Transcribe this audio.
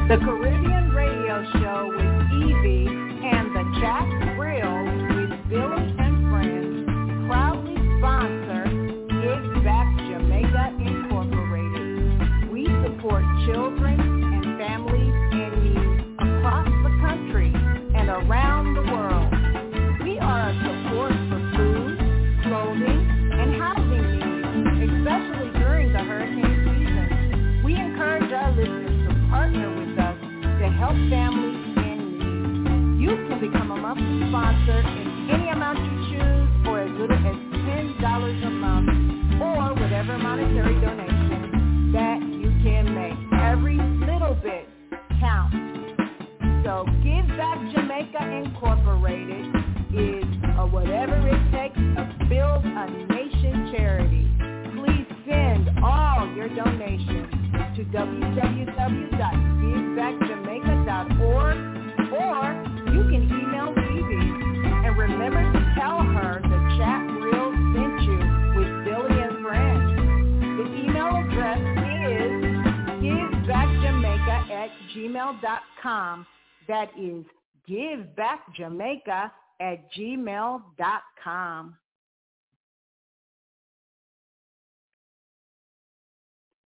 The Caribbean Radio Show with Evie and the Chat Reels with Billy and Friends proudly sponsor Give Back Jamaica Incorporated. We support children and families in need across the country and around the world. We are a support for food, clothing, and housing needs, especially during the hurricane season. We encourage our listeners to partner with us to help families in need. You can become a monthly sponsor in any amount you choose for as little as $10 a month or whatever monetary donation that you can make. Every little bit counts. So Give Back Jamaica Incorporated is a whatever it takes to build a nation charity. Please send all your donations to www.givebackjamaica.org or you can email Phoebe. And remember to tell her the Chat Reel sent you with Billy and Friends. The email address is givebackjamaica@gmail.com. That is givebackjamaica@gmail.com.